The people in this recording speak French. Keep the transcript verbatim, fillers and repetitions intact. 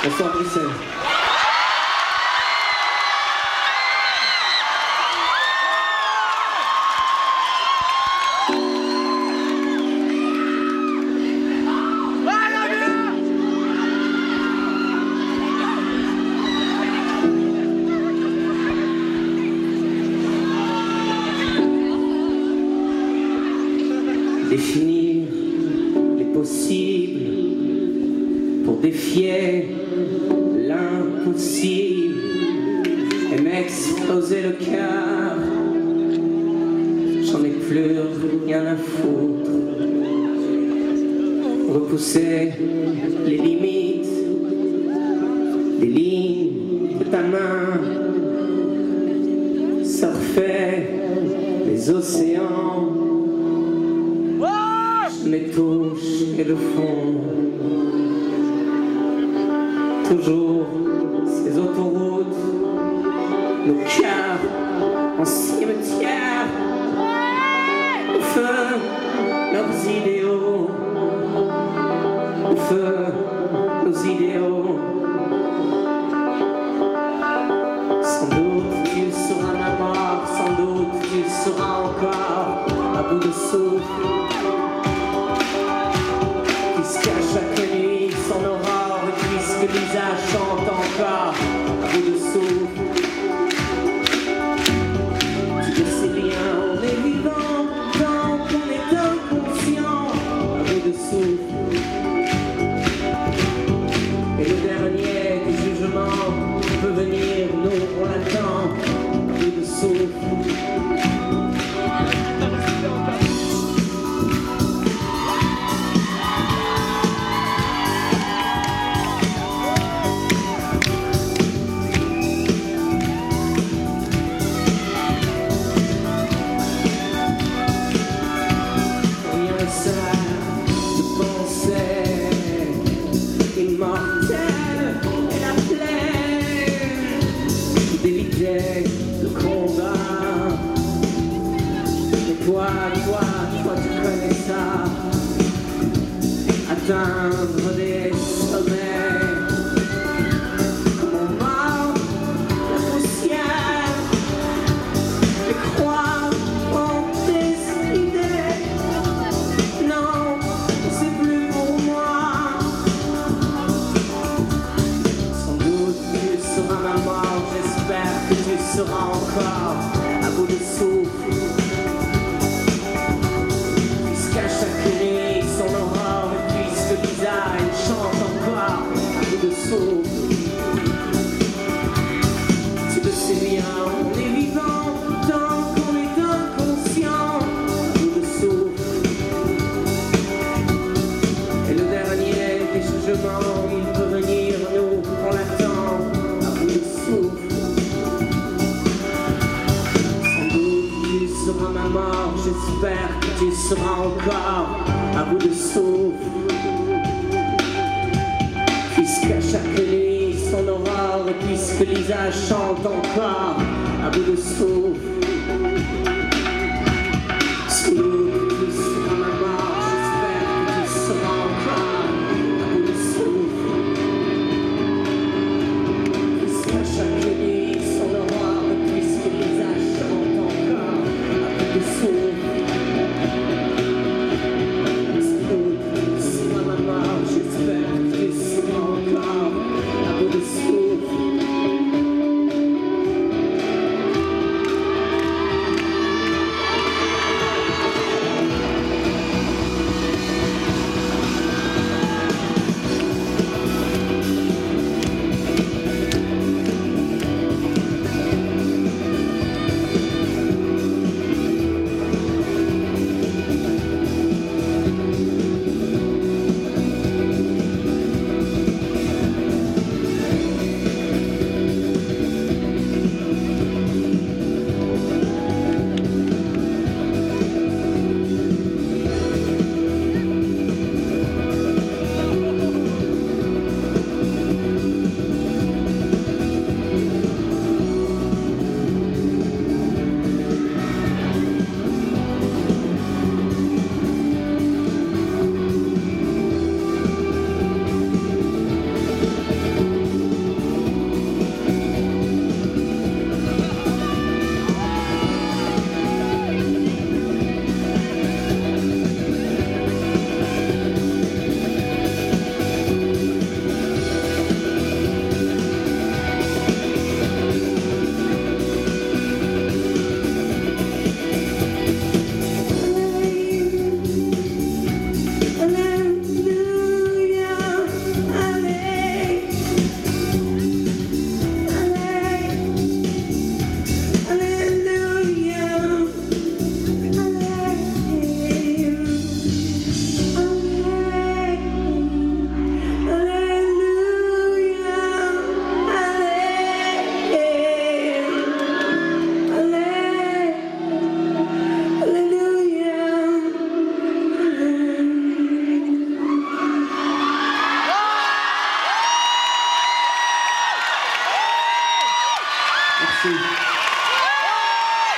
Bonsoir Bruxelles. Définir les possibles pour défier l'impossible et m'exploser le cœur. J'en ai plus rien à foutre. Repousser les limites des lignes de ta main, surfer les océans, les touches et le fond. Toujours ces autoroutes, nos cœurs en cimetière, au feu leurs idéaux, au feu nos idéaux. Sans doute tu seras ma mort, sans doute tu seras encore à bout de souffle. Chaque nuit son aurore, puisque le visage chante encore à bout de souffle. Tu ne sais rien, on est vivant tant qu'on est inconscient à bout de souffle. Et le dernier des jugements peut venir, nous on l'attend à bout de souffle. Le combat, mais toi, toi, toi tu connais ça, atteindre des sommets, comme on mord la poussière, et croire en tes idées, non, c'est plus pour moi, sans doute tu seras ma mort, j'espère que tu seras encore à bout de souffle. Puisqu'à chaque nuit son aurore, puisque le visage chante encore à bout de souffle. Tu le sais bien, on est vivant tant qu'on est inconscient à bout de souffle. Et le dernier des jugements, il peut venir, nous on l'attend à bout de souffle. Tu seras ma mort, j'espère que tu seras encore à bout de souffle. Puisqu'à chaque nuit son aurore, puisque Lisa chante encore à bout de souffle. Sans doute tu seras ma mort, j'espère que tu seras encore à bout de souffle. Puisqu'à chaque nuit son aurore, puisque Lisa chante encore de souffle. Si ma maman, j'espère que tu seras encore à bout de souffle. Merci.